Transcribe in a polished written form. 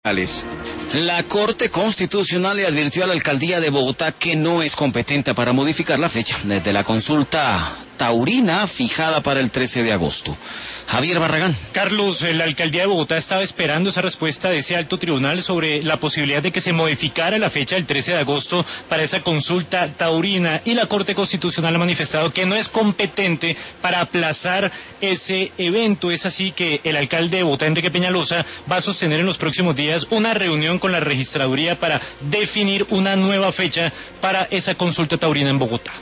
La Corte Constitucional le advirtió a la Alcaldía de Bogotá que no es competente para modificar la fecha de la consulta taurina fijada para el 13 de agosto. Javier Barragán. Carlos, la Alcaldía de Bogotá estaba esperando esa respuesta de ese alto tribunal sobre la posibilidad de que se modificara la fecha del 13 de agosto para esa consulta taurina, y la Corte Constitucional ha manifestado que no es competente para aplazar ese evento. Es así que el alcalde de Bogotá, Enrique Peñalosa, va a sostener en los próximos días una reunión con la registraduría para definir una nueva fecha para esa consulta taurina en Bogotá.